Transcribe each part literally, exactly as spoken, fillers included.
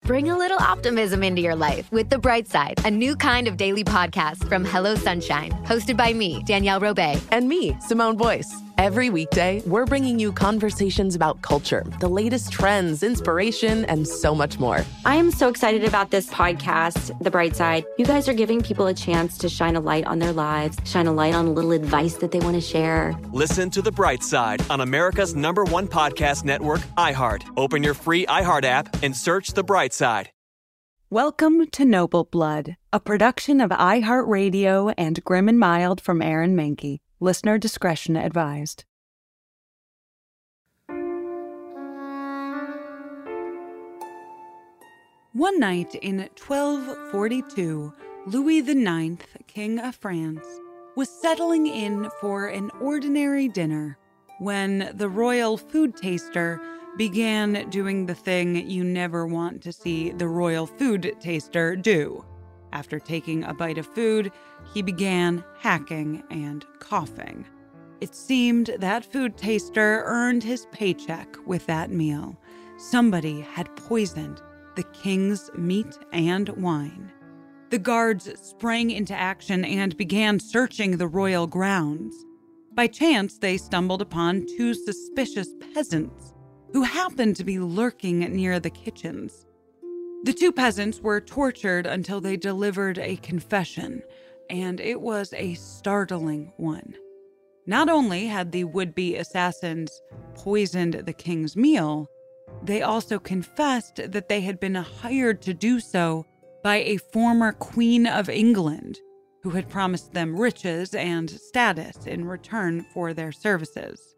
Bring a little optimism into your life with The Bright Side, a new kind of daily podcast from Hello Sunshine, hosted by me, Danielle Robay. And me, Simone Boyce. Every weekday, we're bringing you conversations about culture, the latest trends, inspiration, and so much more. I am so excited about this podcast, The Bright Side. You guys are giving people a chance to shine a light on their lives, shine a light on a little advice that they want to share. Listen to The Bright Side on America's number one podcast network, iHeart. Open your free iHeart app and search The Bright Side. Welcome to Noble Blood, a production of iHeartRadio and Grim and Mild from Aaron Mahnke. Listener discretion advised. One night in twelve forty-two, Louis the Ninth, King of France, was settling in for an ordinary dinner when the royal food taster began doing the thing you never want to see the royal food taster do. After taking a bite of food, he began hacking and coughing. It seemed that food taster earned his paycheck with that meal. Somebody had poisoned the king's meat and wine. The guards sprang into action and began searching the royal grounds. By chance, they stumbled upon two suspicious peasants who happened to be lurking near the kitchens. The two peasants were tortured until they delivered a confession, and it was a startling one. Not only had the would-be assassins poisoned the king's meal, they also confessed that they had been hired to do so by a former Queen of England who had promised them riches and status in return for their services.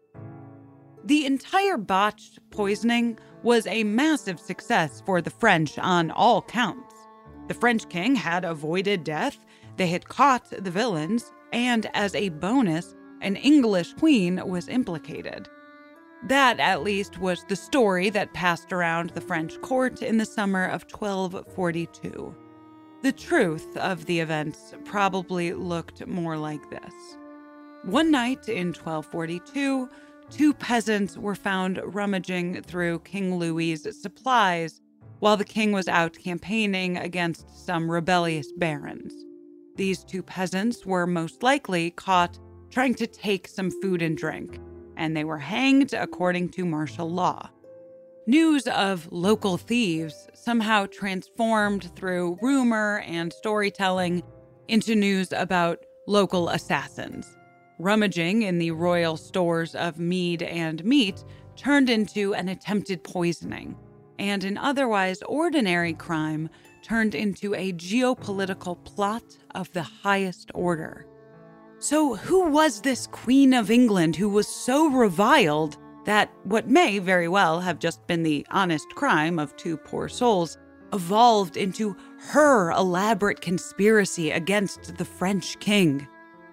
The entire botched poisoning was a massive success for the French on all counts. The French king had avoided death, they had caught the villains, and as a bonus, an English queen was implicated. That, at least, was the story that passed around the French court in the summer of twelve forty-two. The truth of the events probably looked more like this. One night in twelve forty-two, two peasants were found rummaging through King Louis's supplies while the king was out campaigning against some rebellious barons. These two peasants were most likely caught trying to take some food and drink, and they were hanged according to martial law. News of local thieves somehow transformed through rumor and storytelling into news about local assassins. Rummaging in the royal stores of mead and meat turned into an attempted poisoning, and an otherwise ordinary crime turned into a geopolitical plot of the highest order. So who was this Queen of England who was so reviled that what may very well have just been the honest crime of two poor souls evolved into her elaborate conspiracy against the French king?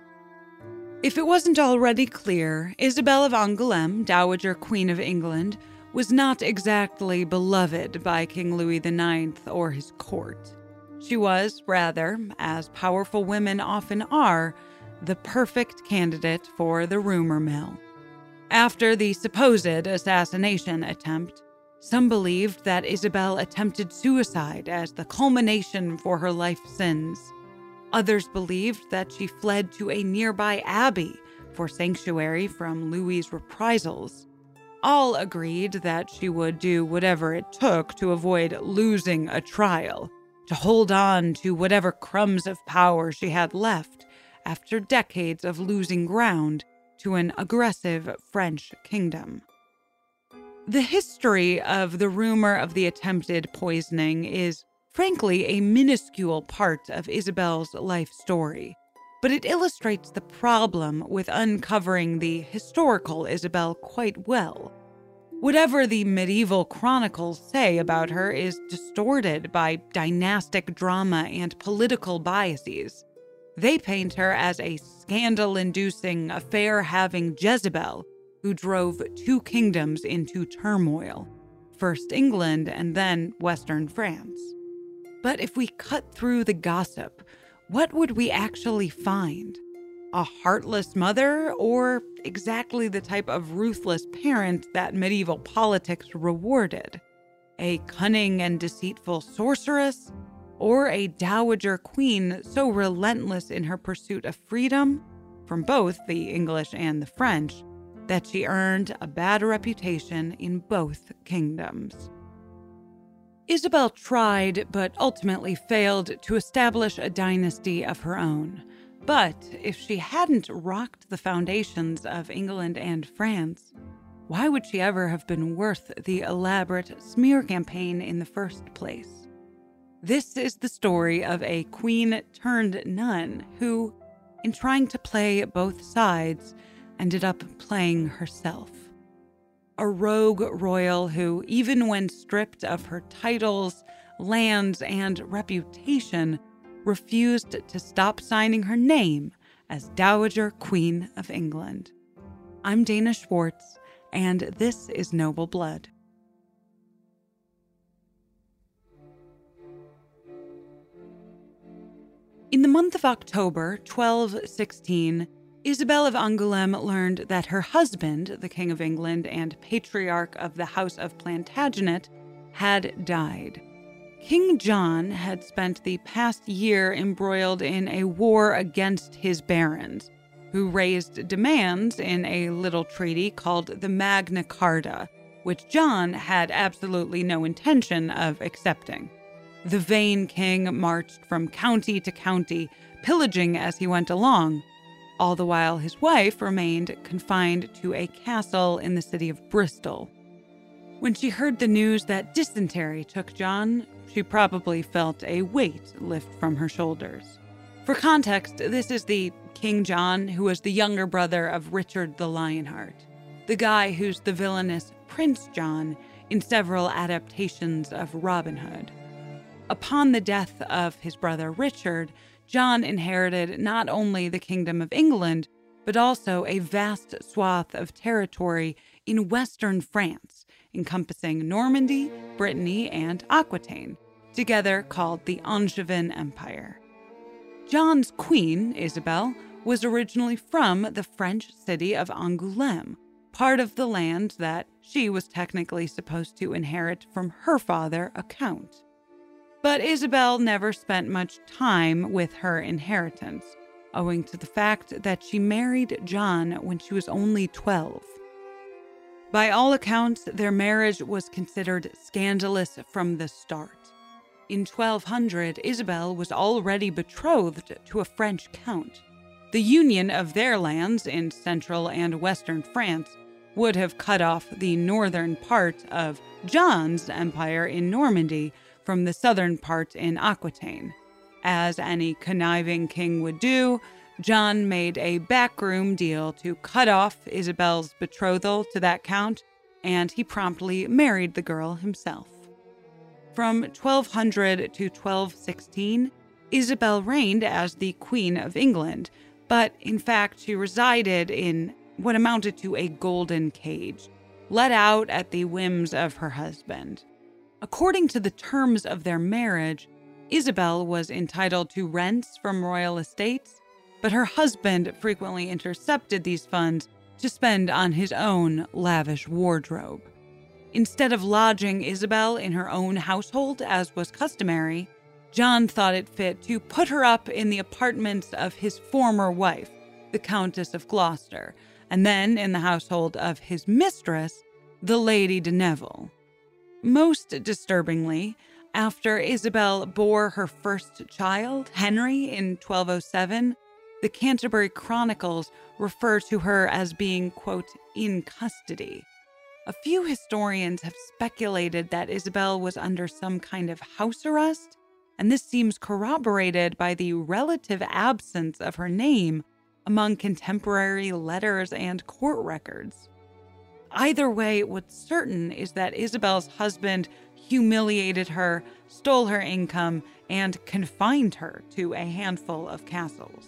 If it wasn't already clear, Isabel of Angoulême, Dowager Queen of England, was not exactly beloved by King Louis the Ninth or his court. She was, rather, as powerful women often are, the perfect candidate for the rumor mill. After the supposed assassination attempt, some believed that Isabel attempted suicide as the culmination for her life sins. Others believed that she fled to a nearby abbey for sanctuary from Louis's reprisals. All agreed that she would do whatever it took to avoid losing a trial, to hold on to whatever crumbs of power she had left after decades of losing ground to an aggressive French kingdom. The history of the rumor of the attempted poisoning is, frankly, a minuscule part of Isabel's life story, but it illustrates the problem with uncovering the historical Isabel quite well. Whatever the medieval chronicles say about her is distorted by dynastic drama and political biases. They paint her as a scandal-inducing, affair-having Jezebel who drove two kingdoms into turmoil, first England and then Western France. But if we cut through the gossip, what would we actually find? A heartless mother, or exactly the type of ruthless parent that medieval politics rewarded? a cunning and deceitful sorceress, or a dowager queen so relentless in her pursuit of freedom from both the English and the French that she earned a bad reputation in both kingdoms. Isabel tried, but ultimately failed to establish a dynasty of her own. But if she hadn't rocked the foundations of England and France, why would she ever have been worth the elaborate smear campaign in the first place? This is the story of a queen turned nun who, in trying to play both sides, ended up playing herself. A rogue royal who, even when stripped of her titles, lands, and reputation, refused to stop signing her name as Dowager Queen of England. I'm Dana Schwartz, and this is Noble Blood. In the month of October twelve sixteen, Isabel of Angoulême learned that her husband, the King of England and patriarch of the House of Plantagenet, had died. King John had spent the past year embroiled in a war against his barons, who raised demands in a little treaty called the Magna Carta, which John had absolutely no intention of accepting. The vain king marched from county to county, pillaging as he went along, all the while his wife remained confined to a castle in the city of Bristol. When she heard the news that dysentery took John, she probably felt a weight lift from her shoulders. For context, this is the King John who was the younger brother of Richard the Lionheart, the guy who's the villainous Prince John in several adaptations of Robin Hood. Upon the death of his brother Richard, John inherited not only the Kingdom of England, but also a vast swath of territory in western France, encompassing Normandy, Brittany, and Aquitaine, together called the Angevin Empire. John's queen, Isabel, was originally from the French city of Angoulême, part of the land that she was technically supposed to inherit from her father, a count. But Isabel never spent much time with her inheritance, owing to the fact that she married John when she was only twelve. By all accounts, their marriage was considered scandalous from the start. In twelve hundred, Isabel was already betrothed to a French count. The union of their lands in central and western France would have cut off the northern part of John's empire in Normandy from the southern part in Aquitaine. As any conniving king would do, John made a backroom deal to cut off Isabel's betrothal to that count, and he promptly married the girl himself. From twelve hundred to twelve sixteen, Isabel reigned as the Queen of England, but in fact she resided in what amounted to a golden cage, let out at the whims of her husband. According to the terms of their marriage, Isabel was entitled to rents from royal estates, but her husband frequently intercepted these funds to spend on his own lavish wardrobe. Instead of lodging Isabel in her own household, as was customary, John thought it fit to put her up in the apartments of his former wife, the Countess of Gloucester, and then in the household of his mistress, the Lady de Neville. Most disturbingly, after Isabel bore her first child, Henry, in twelve oh seven, the Canterbury Chronicles refer to her as being, quote, in custody. A few historians have speculated that Isabel was under some kind of house arrest, and this seems corroborated by the relative absence of her name among contemporary letters and court records. Either way, what's certain is that Isabel's husband humiliated her, stole her income, and confined her to a handful of castles.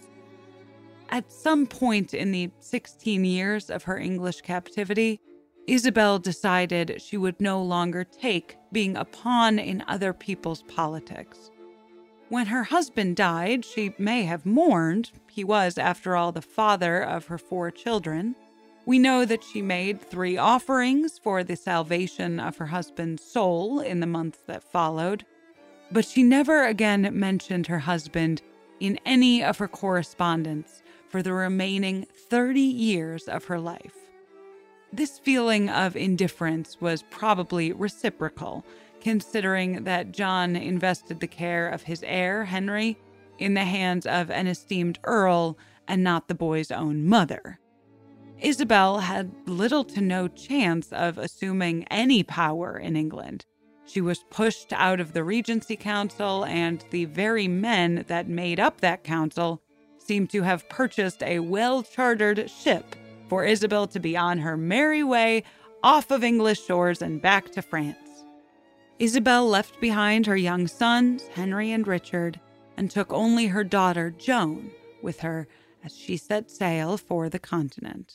At some point in the sixteen years of her English captivity, Isabel decided she would no longer take being a pawn in other people's politics. When her husband died, she may have mourned. He was, after all, the father of her four children. We know that she made three offerings for the salvation of her husband's soul in the months that followed, but she never again mentioned her husband in any of her correspondence for the remaining thirty years of her life. This feeling of indifference was probably reciprocal, considering that John invested the care of his heir, Henry, in the hands of an esteemed earl and not the boy's own mother. Isabel had little to no chance of assuming any power in England. She was pushed out of the Regency Council, and the very men that made up that council seemed to have purchased a well-chartered ship for Isabel to be on her merry way off of English shores and back to France. Isabel left behind her young sons, Henry and Richard, and took only her daughter, Joan, with her as she set sail for the continent.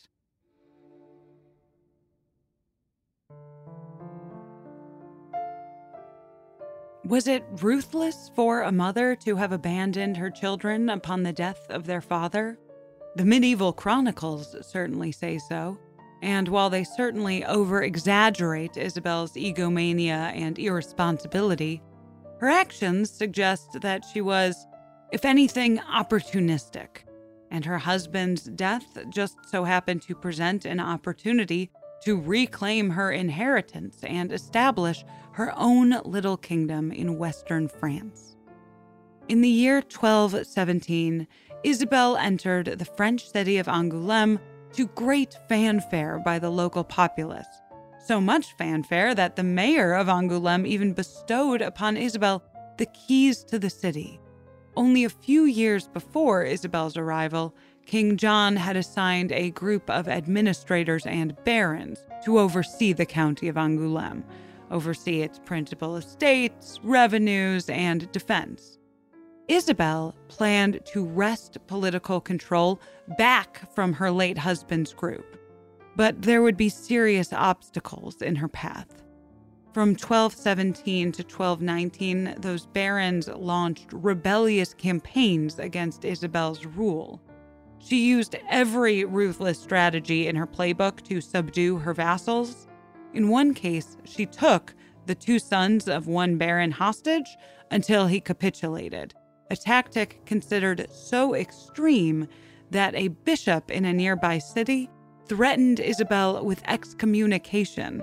Was it ruthless for a mother to have abandoned her children upon the death of their father? The medieval chronicles certainly say so, and while they certainly over-exaggerate Isabel's egomania and irresponsibility, her actions suggest that she was, if anything, opportunistic, and her husband's death just so happened to present an opportunity to reclaim her inheritance and establish her own little kingdom in western France. In the year twelve seventeen, Isabel entered the French city of Angoulême to great fanfare by the local populace. So much fanfare that the mayor of Angoulême even bestowed upon Isabel the keys to the city. Only a few years before Isabel's arrival, King John had assigned a group of administrators and barons to oversee the county of Angoulême, oversee its principal estates, revenues, and defense. Isabel planned to wrest political control back from her late husband's group, but there would be serious obstacles in her path. From twelve seventeen to twelve nineteen, those barons launched rebellious campaigns against Isabel's rule. She used every ruthless strategy in her playbook to subdue her vassals. In one case, she took the two sons of one baron hostage until he capitulated, a tactic considered so extreme that a bishop in a nearby city threatened Isabel with excommunication.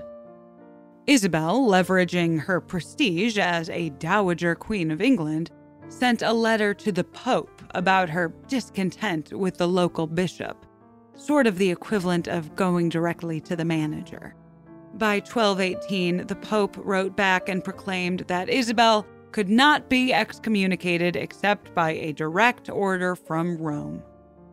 Isabel, leveraging her prestige as a Dowager Queen of England, sent a letter to the Pope about her discontent with the local bishop, sort of the equivalent of going directly to the manager. By twelve eighteen, the Pope wrote back and proclaimed that Isabel could not be excommunicated except by a direct order from Rome.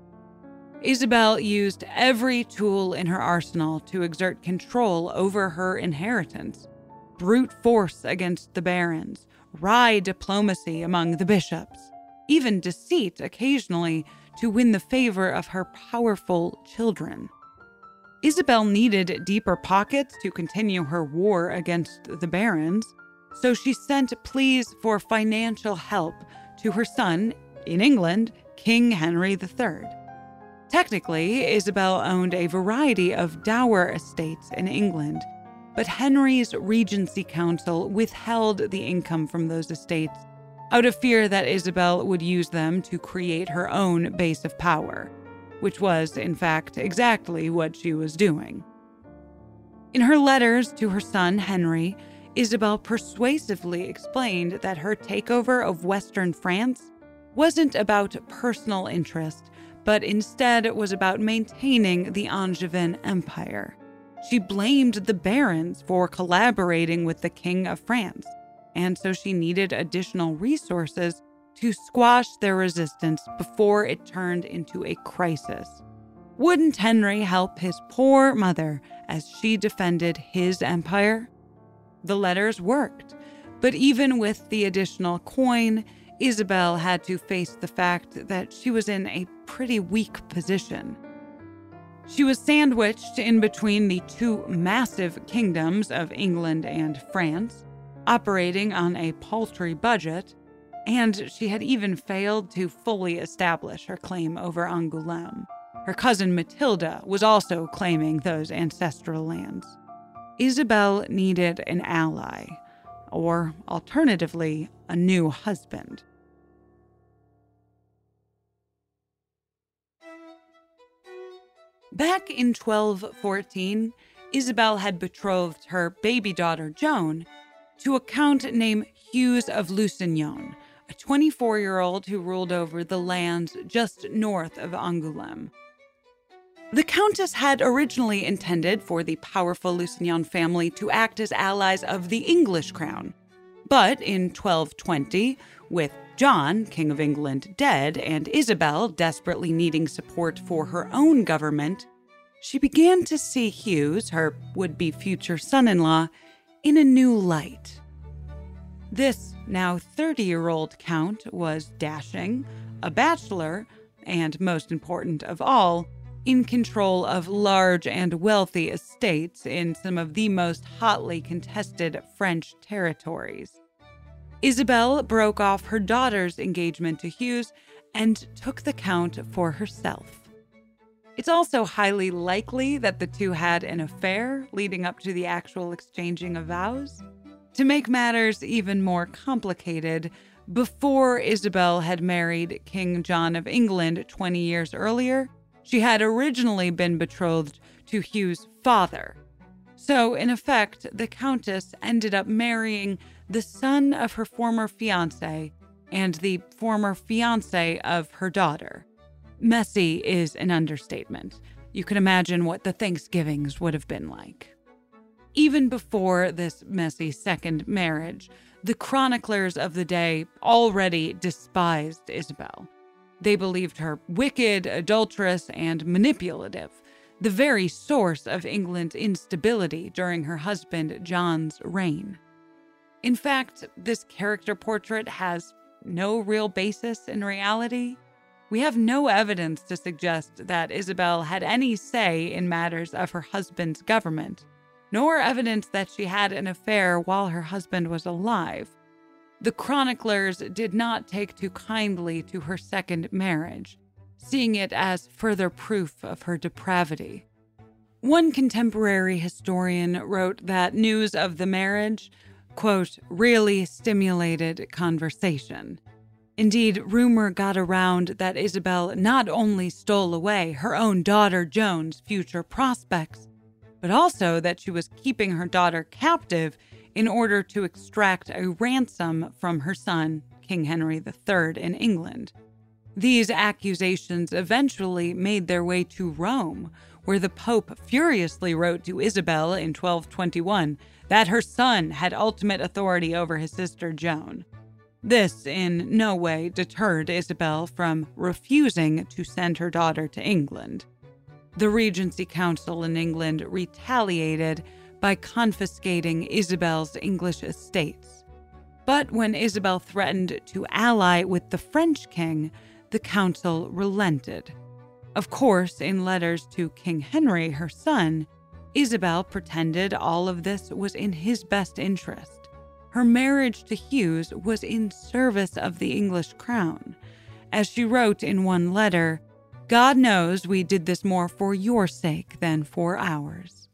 Isabel used every tool in her arsenal to exert control over her inheritance: brute force against the barons, wry diplomacy among the bishops, even deceit occasionally to win the favor of her powerful children. Isabel needed deeper pockets to continue her war against the barons, so she sent pleas for financial help to her son, in England, King Henry the Third. Technically, Isabel owned a variety of dower estates in England, but Henry's Regency Council withheld the income from those estates out of fear that Isabel would use them to create her own base of power, which was, in fact, exactly what she was doing. In her letters to her son, Henry, Isabel persuasively explained that her takeover of Western France wasn't about personal interest, but instead was about maintaining the Angevin Empire. She blamed the barons for collaborating with the King of France, and so she needed additional resources to squash their resistance before it turned into a crisis. Wouldn't Henry help his poor mother as she defended his empire? The letters worked, but even with the additional coin, Isabel had to face the fact that she was in a pretty weak position. She was sandwiched in between the two massive kingdoms of England and France, operating on a paltry budget, and she had even failed to fully establish her claim over Angoulême. Her cousin Matilda was also claiming those ancestral lands. Isabel needed an ally, or alternatively, a new husband. Back in twelve fourteen, Isabel had betrothed her baby daughter Joan to a count named Hughes of Lusignan, a twenty-four-year-old who ruled over the lands just north of Angoulême. The Countess had originally intended for the powerful Lusignan family to act as allies of the English crown. But in twelve twenty, with John, King of England, dead, and Isabel desperately needing support for her own government, she began to see Hughes, her would-be future son-in-law, in a new light. This now thirty-year-old count was dashing, a bachelor, and most important of all, in control of large and wealthy estates in some of the most hotly contested French territories. Isabel broke off her daughter's engagement to Hughes and took the count for herself. It's also highly likely that the two had an affair leading up to the actual exchanging of vows. To make matters even more complicated, before Isabel had married King John of England twenty years earlier, she had originally been betrothed to Hughes' father. So, in effect, the Countess ended up marrying the son of her former fiancé and the former fiancé of her daughter. Messy is an understatement. You can imagine what the Thanksgivings would have been like. Even before this messy second marriage, the chroniclers of the day already despised Isabel. They believed her wicked, adulterous, and manipulative, the very source of England's instability during her husband John's reign. In fact, this character portrait has no real basis in reality. We have no evidence to suggest that Isabel had any say in matters of her husband's government, nor evidence that she had an affair while her husband was alive. The chroniclers did not take too kindly to her second marriage, seeing it as further proof of her depravity. One contemporary historian wrote that news of the marriage, quote, really stimulated conversation. Indeed, rumor got around that Isabel not only stole away her own daughter Joan's future prospects, but also that she was keeping her daughter captive in order to extract a ransom from her son, King Henry the Third, in England. These accusations eventually made their way to Rome, where the Pope furiously wrote to Isabel in twelve twenty-one that her son had ultimate authority over his sister Joan. This in no way deterred Isabel from refusing to send her daughter to England. The Regency Council in England retaliated by confiscating Isabel's English estates. But when Isabel threatened to ally with the French king, the council relented. Of course, in letters to King Henry, her son, Isabel pretended all of this was in his best interest. Her marriage to Hughes was in service of the English crown. As she wrote in one letter, "God knows we did this more for your sake than for ours."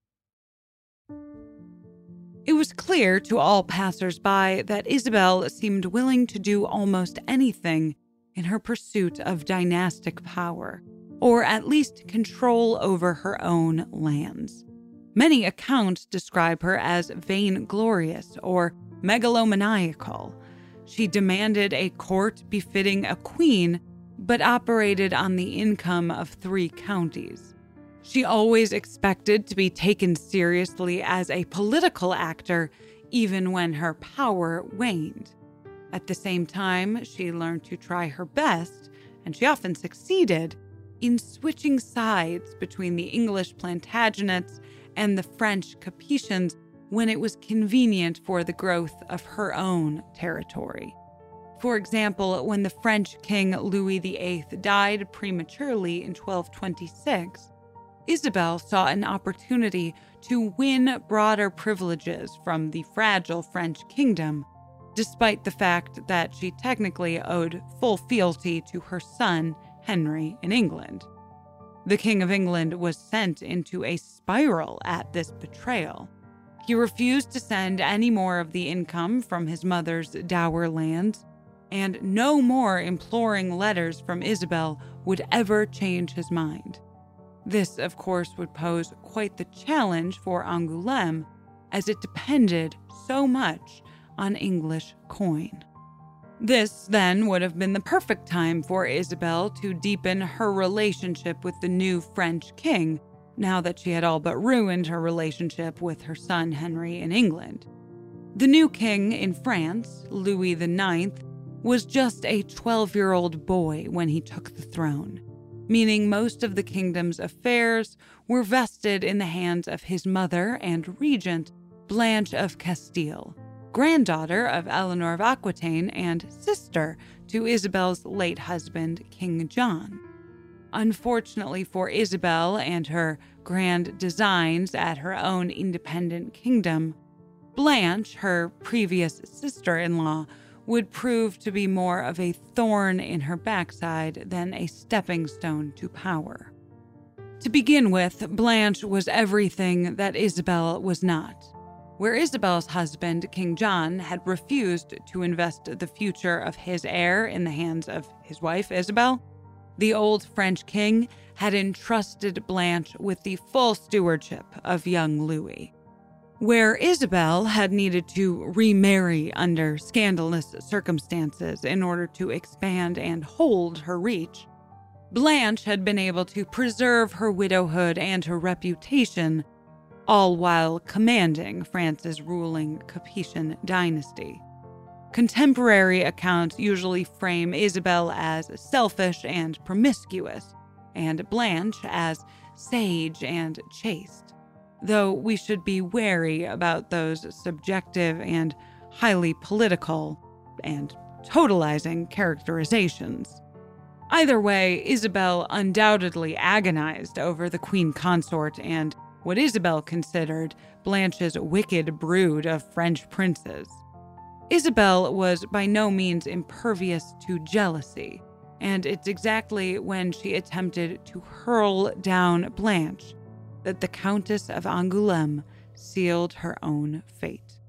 It was clear to all passers-by that Isabel seemed willing to do almost anything in her pursuit of dynastic power, or at least control over her own lands. Many accounts describe her as vainglorious or megalomaniacal. She demanded a court befitting a queen, but operated on the income of three counties. She always expected to be taken seriously as a political actor, even when her power waned. At the same time, she learned to try her best, and she often succeeded, in switching sides between the English Plantagenets and the French Capetians when it was convenient for the growth of her own territory. For example, when the French King Louis the Eighth died prematurely in twelve twenty-six, Isabel saw an opportunity to win broader privileges from the fragile French kingdom, despite the fact that she technically owed full fealty to her son, Henry, in England. The King of England was sent into a spiral at this betrayal. He refused to send any more of the income from his mother's dower lands, and no more imploring letters from Isabel would ever change his mind. This, of course, would pose quite the challenge for Angoulême, as it depended so much on English coin. This, then, would have been the perfect time for Isabel to deepen her relationship with the new French king, now that she had all but ruined her relationship with her son Henry in England. The new king in France, Louis the Ninth, was just a twelve-year-old boy when he took the throne, meaning most of the kingdom's affairs were vested in the hands of his mother and regent, Blanche of Castile, granddaughter of Eleanor of Aquitaine and sister to Isabel's late husband, King John. Unfortunately for Isabel and her grand designs at her own independent kingdom, Blanche, her previous sister-in-law, would prove to be more of a thorn in her backside than a stepping stone to power. To begin with, Blanche was everything that Isabel was not. Where Isabel's husband, King John, had refused to invest the future of his heir in the hands of his wife, Isabel, the old French king had entrusted Blanche with the full stewardship of young Louis. Where Isabel had needed to remarry under scandalous circumstances in order to expand and hold her reach, Blanche had been able to preserve her widowhood and her reputation, all while commanding France's ruling Capetian dynasty. Contemporary accounts usually frame Isabel as selfish and promiscuous, and Blanche as sage and chaste, though we should be wary about those subjective and highly political and totalizing characterizations. Either way, Isabel undoubtedly agonized over the queen consort and what Isabel considered Blanche's wicked brood of French princes. Isabel was by no means impervious to jealousy, and it's exactly when she attempted to hurl down Blanche that the Countess of Angoulême sealed her own fate.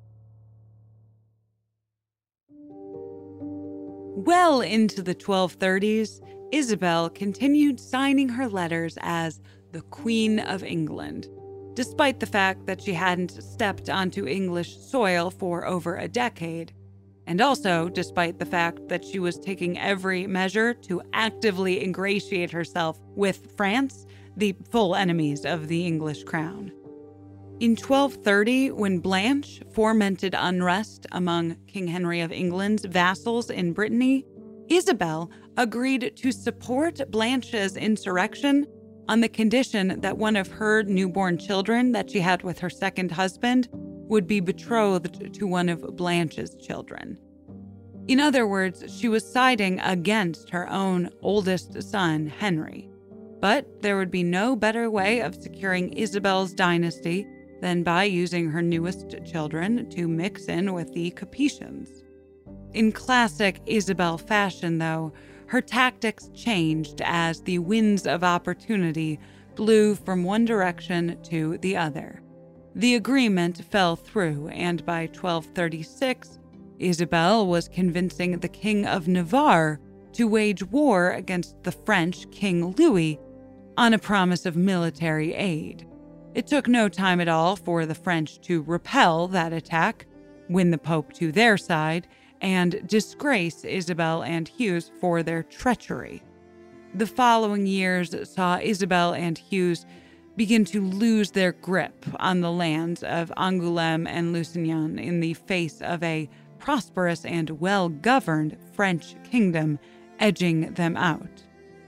Well into the twelve thirties, Isabel continued signing her letters as the Queen of England, despite the fact that she hadn't stepped onto English soil for over a decade, and also despite the fact that she was taking every measure to actively ingratiate herself with France, the full enemies of the English crown. In twelve thirty, when Blanche fomented unrest among King Henry of England's vassals in Brittany, Isabel agreed to support Blanche's insurrection on the condition that one of her newborn children that she had with her second husband would be betrothed to one of Blanche's children. In other words, she was siding against her own oldest son, Henry. But there would be no better way of securing Isabel's dynasty than by using her newest children to mix in with the Capetians. In classic Isabel fashion, though, her tactics changed as the winds of opportunity blew from one direction to the other. The agreement fell through, and by twelve thirty-six, Isabel was convincing the King of Navarre to wage war against the French King Louis on a promise of military aid. It took no time at all for the French to repel that attack, win the Pope to their side, and disgrace Isabel and Hughes for their treachery. The following years saw Isabel and Hughes begin to lose their grip on the lands of Angoulême and Lusignan in the face of a prosperous and well-governed French kingdom edging them out.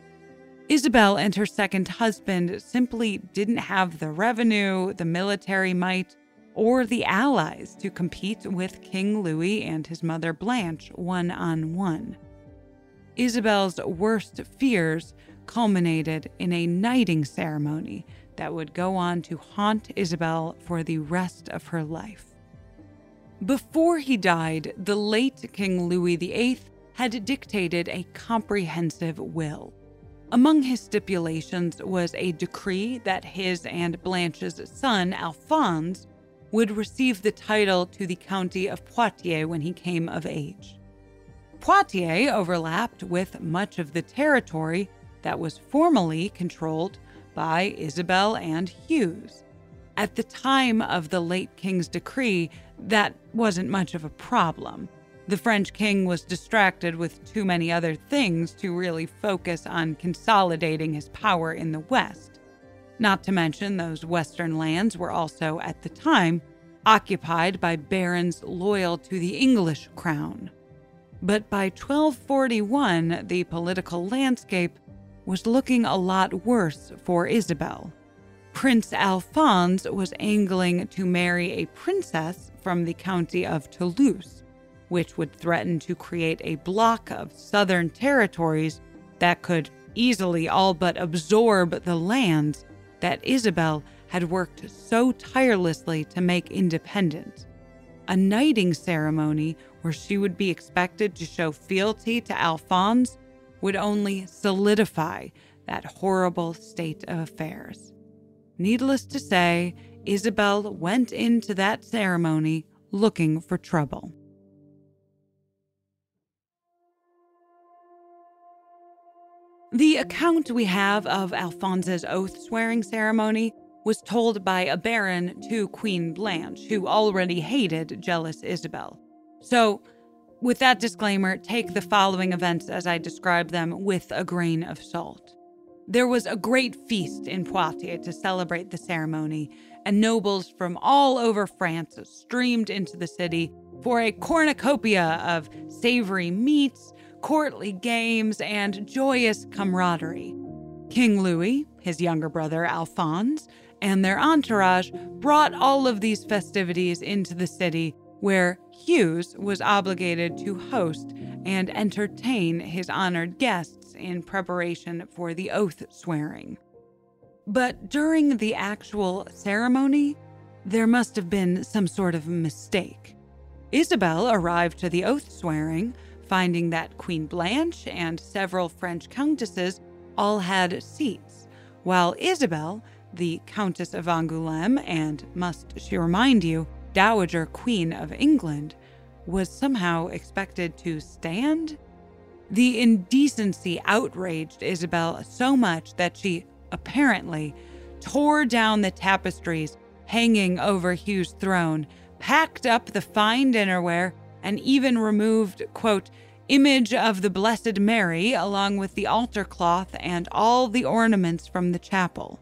Isabel and her second husband simply didn't have the revenue, the military might, or the allies to compete with King Louis and his mother Blanche one-on-one. Isabel's worst fears culminated in a knighting ceremony that would go on to haunt Isabel for the rest of her life. Before he died, the late King Louis the Eighth had dictated a comprehensive will. Among his stipulations was a decree that his and Blanche's son, Alphonse, would receive the title to the county of Poitiers when he came of age. Poitiers overlapped with much of the territory that was formerly controlled by Isabel and Hughes. At the time of the late king's decree, that wasn't much of a problem. The French king was distracted with too many other things to really focus on consolidating his power in the West. Not to mention, those western lands were also, at the time, occupied by barons loyal to the English crown. But by twelve forty-one, the political landscape was looking a lot worse for Isabel. Prince Alphonse was angling to marry a princess from the county of Toulouse, which would threaten to create a block of southern territories that could easily all but absorb the lands that Isabel had worked so tirelessly to make independent. A knighting ceremony where she would be expected to show fealty to Alphonse would only solidify that horrible state of affairs. Needless to say, Isabel went into that ceremony looking for trouble. The account we have of Alphonse's oath-swearing ceremony was told by a baron to Queen Blanche, who already hated jealous Isabel. So, with that disclaimer, take the following events as I describe them with a grain of salt. There was a great feast in Poitiers to celebrate the ceremony, and nobles from all over France streamed into the city for a cornucopia of savory meats, courtly games, and joyous camaraderie. King Louis, his younger brother Alphonse, and their entourage brought all of these festivities into the city, where Hughes was obligated to host and entertain his honored guests in preparation for the oath swearing. But during the actual ceremony, there must have been some sort of mistake. Isabel arrived to the oath swearing, finding that Queen Blanche and several French countesses all had seats, while Isabel, the Countess of Angoulême and, must she remind you, Dowager Queen of England, was somehow expected to stand? The indecency outraged Isabel so much that she, apparently, tore down the tapestries hanging over Hugh's throne, packed up the fine dinnerware, and even removed, quote, image of the Blessed Mary along with the altar cloth and all the ornaments from the chapel.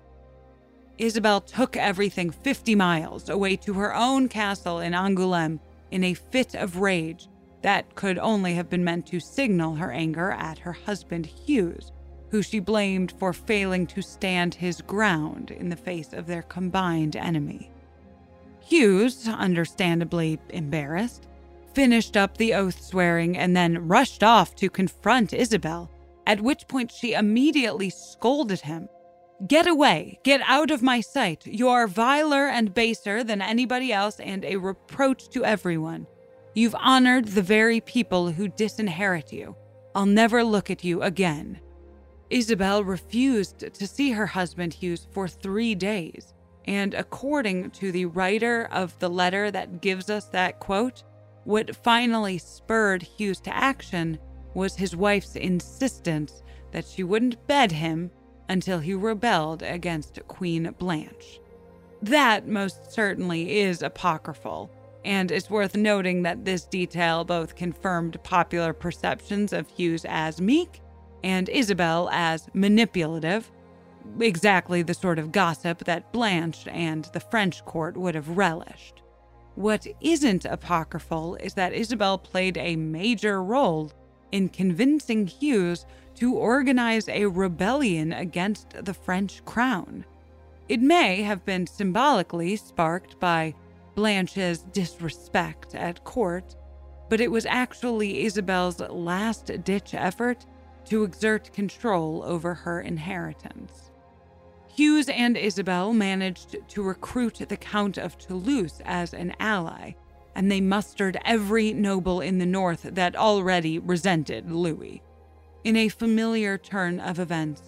Isabel took everything fifty miles away to her own castle in Angoulême in a fit of rage that could only have been meant to signal her anger at her husband Hughes, who she blamed for failing to stand his ground in the face of their combined enemy. Hughes, understandably embarrassed, finished up the oath swearing and then rushed off to confront Isabel, at which point she immediately scolded him. "Get away! Get out of my sight! You are viler and baser than anybody else and a reproach to everyone. You've honored the very people who disinherit you. I'll never look at you again." Isabel refused to see her husband Hughes for three days, and according to the writer of the letter that gives us that quote, what finally spurred Hughes to action was his wife's insistence that she wouldn't bed him until he rebelled against Queen Blanche. That most certainly is apocryphal, and it's worth noting that this detail both confirmed popular perceptions of Hughes as meek and Isabel as manipulative, exactly the sort of gossip that Blanche and the French court would have relished. What isn't apocryphal is that Isabel played a major role in convincing Hughes to organize a rebellion against the French crown. It may have been symbolically sparked by Blanche's disrespect at court, but it was actually Isabel's last-ditch effort to exert control over her inheritance. Hughes and Isabel managed to recruit the Count of Toulouse as an ally, and they mustered every noble in the north that already resented Louis. In a familiar turn of events,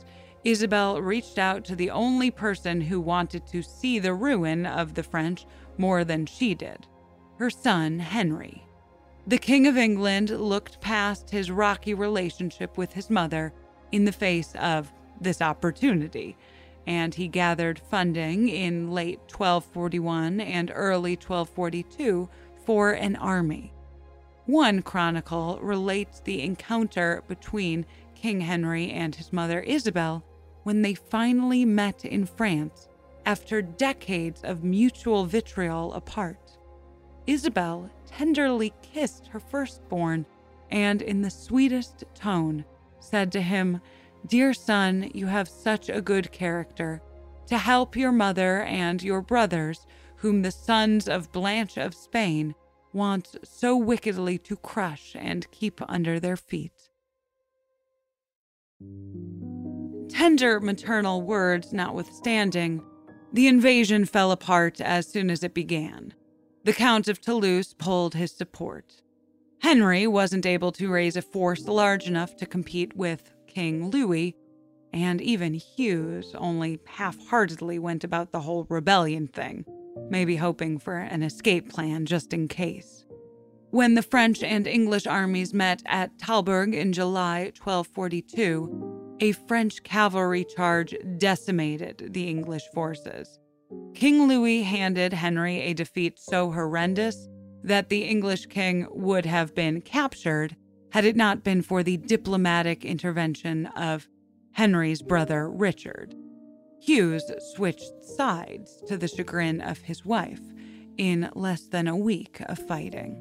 Isabel reached out to the only person who wanted to see the ruin of the French more than she did, her son Henry. The King of England looked past his rocky relationship with his mother in the face of this opportunity, and he gathered funding in late twelve forty-one and early twelve forty-two for an army. One chronicle relates the encounter between King Henry and his mother Isabel when they finally met in France after decades of mutual vitriol apart. Isabel tenderly kissed her firstborn and, in the sweetest tone, said to him, "Dear son, you have such a good character to help your mother and your brothers, whom the sons of Blanche of Spain want so wickedly to crush and keep under their feet." Tender maternal words notwithstanding, the invasion fell apart as soon as it began. The Count of Toulouse pulled his support. Henry wasn't able to raise a force large enough to compete with King Louis, and even Hughes only half-heartedly went about the whole rebellion thing, maybe hoping for an escape plan just in case. When the French and English armies met at Talbourg in July twelve forty-two, a French cavalry charge decimated the English forces. King Louis handed Henry a defeat so horrendous that the English king would have been captured had it not been for the diplomatic intervention of Henry's brother Richard. Hughes switched sides to the chagrin of his wife in less than a week of fighting.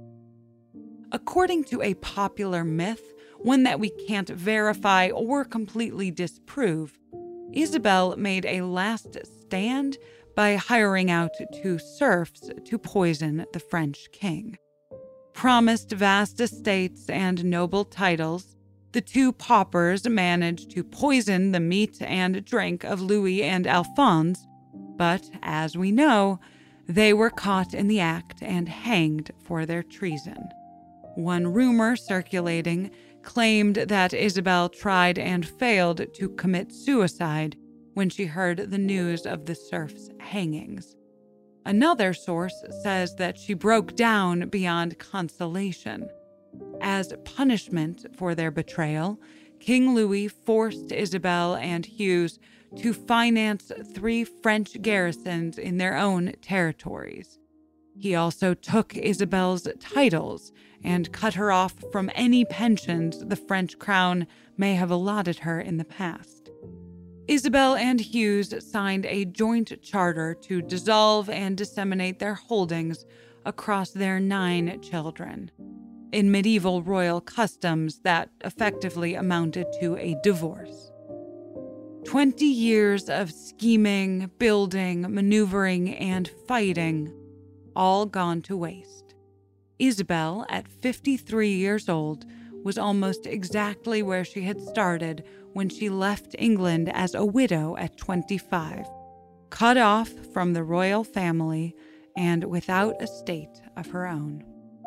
According to a popular myth, one that we can't verify or completely disprove, Isabel made a last stand by hiring out two serfs to poison the French king. Promised vast estates and noble titles, the two paupers managed to poison the meat and drink of Louis and Alphonse, but as we know, they were caught in the act and hanged for their treason. One rumor circulating claimed that Isabel tried and failed to commit suicide when she heard the news of the serfs' hangings. Another source says that she broke down beyond consolation. As punishment for their betrayal, King Louis forced Isabel and Hughes to finance three French garrisons in their own territories. He also took Isabel's titles and cut her off from any pensions the French crown may have allotted her in the past. Isabel and Hughes signed a joint charter to dissolve and disseminate their holdings across their nine children. In medieval royal customs, that effectively amounted to a divorce. Twenty years of scheming, building, maneuvering, and fighting, all gone to waste. Isabel, at fifty-three years old, was almost exactly where she had started when she left England as a widow at twenty-five, cut off from the royal family and without a state of her own.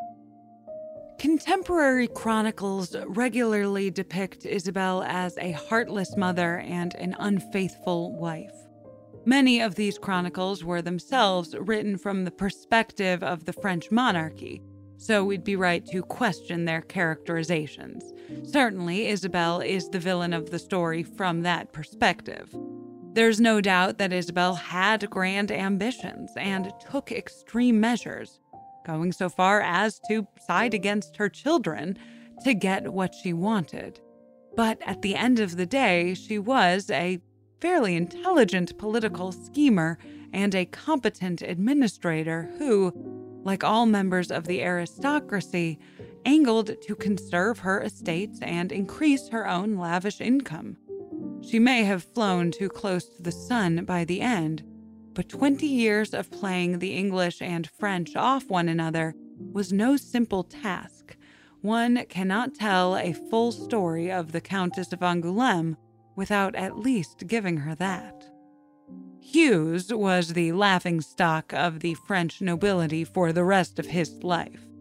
Contemporary chronicles regularly depict Isabel as a heartless mother and an unfaithful wife. Many of these chronicles were themselves written from the perspective of the French monarchy, so we'd be right to question their characterizations. Certainly, Isabel is the villain of the story from that perspective. There's no doubt that Isabel had grand ambitions and took extreme measures, going so far as to side against her children to get what she wanted. But at the end of the day, she was a fairly intelligent political schemer and a competent administrator who, like all members of the aristocracy, angled to conserve her estates and increase her own lavish income. She may have flown too close to the sun by the end, but twenty years of playing the English and French off one another was no simple task. One cannot tell a full story of the Countess of Angoulême without at least giving her that. Hughes was the laughingstock of the French nobility for the rest of his life.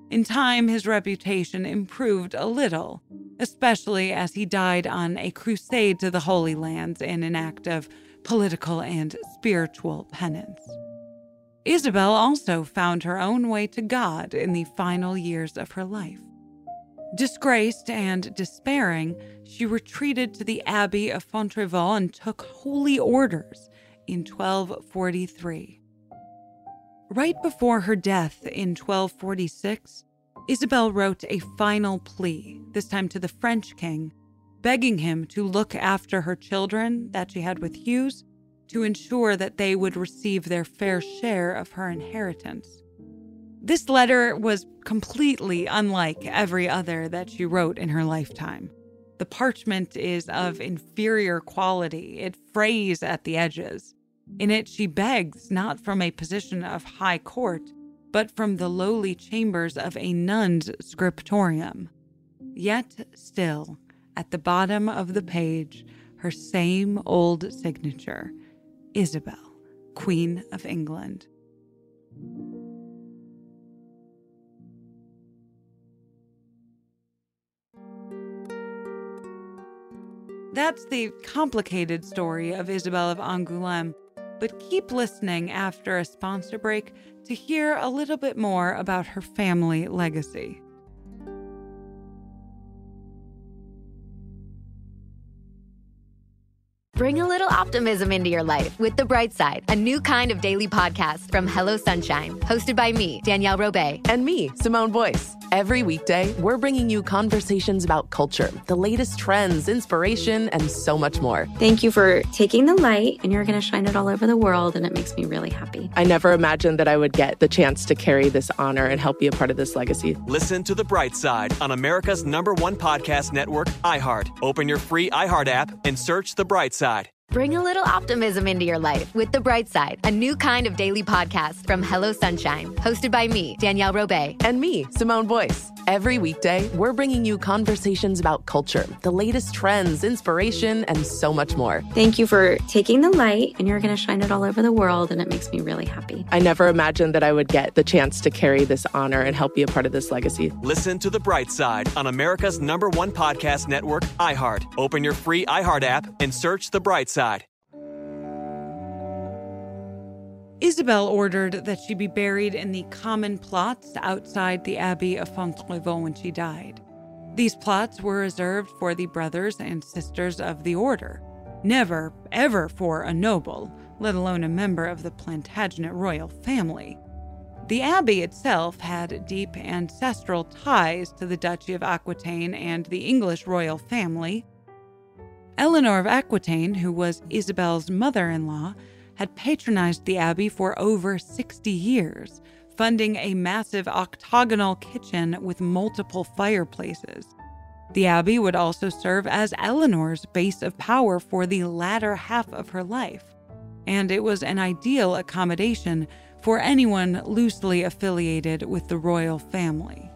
In time, his reputation improved a little, especially as he died on a crusade to the Holy Lands in an act of political and spiritual penance. Isabel also found her own way to God in the final years of her life. Disgraced and despairing, she retreated to the Abbey of Fontevraud and took holy orders in twelve forty-three. Right before her death in twelve forty-six, Isabel wrote a final plea, this time to the French king, begging him to look after her children that she had with Hughes to ensure that they would receive their fair share of her inheritance. This letter was completely unlike every other that she wrote in her lifetime. The parchment is of inferior quality. It frays at the edges. In it, she begs not from a position of high court, but from the lowly chambers of a nun's scriptorium. Yet still, at the bottom of the page, her same old signature, Isabel, Queen of England. That's the complicated story of Isabel of Angoulême, but keep listening after a sponsor break to hear a little bit more about her family legacy. Bring a little optimism into your life with The Bright Side, a new kind of daily podcast from Hello Sunshine, hosted by me, Danielle Robay. And me, Simone Boyce. Every weekday, we're bringing you conversations about culture, the latest trends, inspiration, and so much more. Thank you for taking the light, and you're going to shine it all over the world, and it makes me really happy. I never imagined that I would get the chance to carry this honor and help be a part of this legacy. Listen to The Bright Side on America's number one podcast network, iHeart. Open your free iHeart app and search The Bright Side. Bring a little optimism into your life with The Bright Side, a new kind of daily podcast from Hello Sunshine, hosted by me, Danielle Robay. And me, Simone Boyce. Every weekday, we're bringing you conversations about culture, the latest trends, inspiration, and so much more. Thank you for taking the light, and you're going to shine it all over the world, and it makes me really happy. I never imagined that I would get the chance to carry this honor and help be a part of this legacy. Listen to The Bright Side on America's number one podcast network, iHeart. Open your free iHeart app and search The Bright Side. Isabel ordered that she be buried in the common plots outside the Abbey of Fontevraud when she died. These plots were reserved for the brothers and sisters of the order, never, ever for a noble, let alone a member of the Plantagenet royal family. The abbey itself had deep ancestral ties to the Duchy of Aquitaine and the English royal family. Eleanor of Aquitaine, who was Isabel's mother-in-law, had patronized the abbey for over sixty years, funding a massive octagonal kitchen with multiple fireplaces. The abbey would also serve as Eleanor's base of power for the latter half of her life, and it was an ideal accommodation for anyone loosely affiliated with the royal family.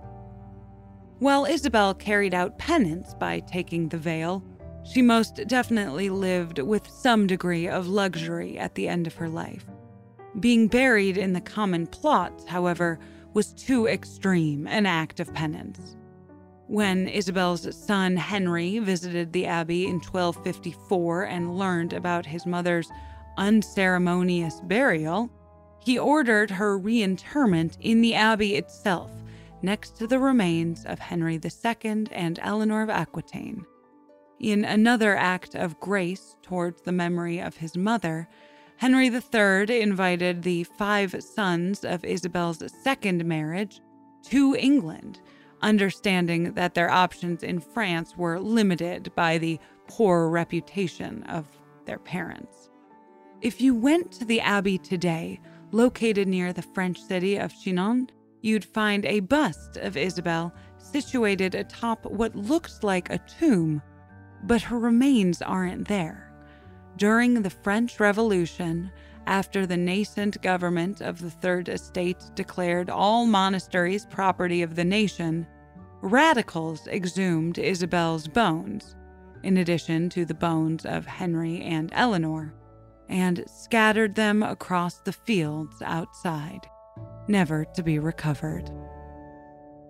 While Isabel carried out penance by taking the veil, she most definitely lived with some degree of luxury at the end of her life. Being buried in the common plot, however, was too extreme an act of penance. When Isabel's son Henry visited the abbey in twelve fifty-four and learned about his mother's unceremonious burial, he ordered her reinterment in the abbey itself, next to the remains of Henry the Second and Eleanor of Aquitaine. In another act of grace towards the memory of his mother, Henry the Third invited the five sons of Isabel's second marriage to England, understanding that their options in France were limited by the poor reputation of their parents. If you went to the abbey today, located near the French city of Chinon, you'd find a bust of Isabel situated atop what looks like a tomb, but her remains aren't there. During the French Revolution, after the nascent government of the Third Estate declared all monasteries property of the nation, radicals exhumed Isabel's bones, in addition to the bones of Henry and Eleanor, and scattered them across the fields outside, never to be recovered.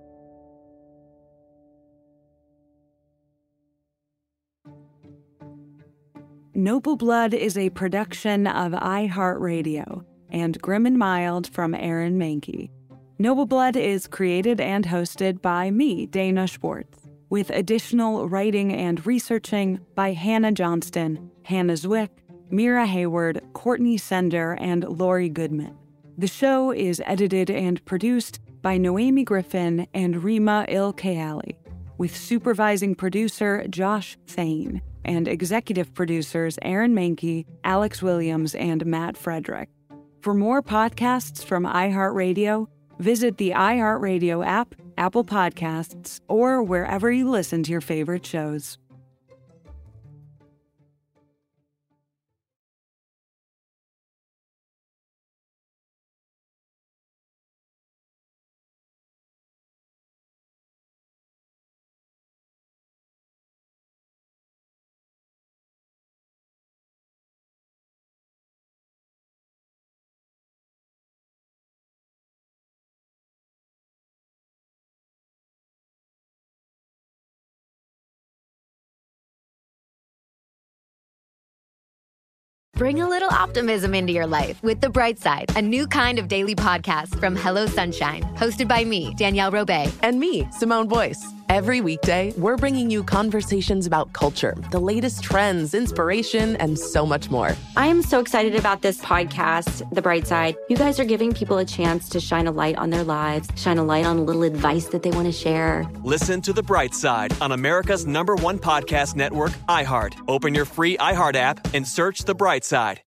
Noble Blood is a production of iHeartRadio and Grim and Mild from Aaron Mahnke. Noble Blood is created and hosted by me, Dana Schwartz, with additional writing and researching by Hannah Johnston, Hannah Zwick, Mira Hayward, Courtney Sender, and Lori Goodman. The show is edited and produced by Noemi Griffin and Rima Ilkayali, with supervising producer Josh Thane and executive producers Aaron Mahnke, Alex Williams, and Matt Frederick. For more podcasts from iHeartRadio, visit the iHeartRadio app, Apple Podcasts, or wherever you listen to your favorite shows. Bring a little optimism into your life with The Bright Side, a new kind of daily podcast from Hello Sunshine, hosted by me, Danielle Robay. And me, Simone Boyce. Every weekday, we're bringing you conversations about culture, the latest trends, inspiration, and so much more. I am so excited about this podcast, The Bright Side. You guys are giving people a chance to shine a light on their lives, shine a light on a little advice that they want to share. Listen to The Bright Side on America's number one podcast network, iHeart. Open your free iHeart app and search The Bright Side.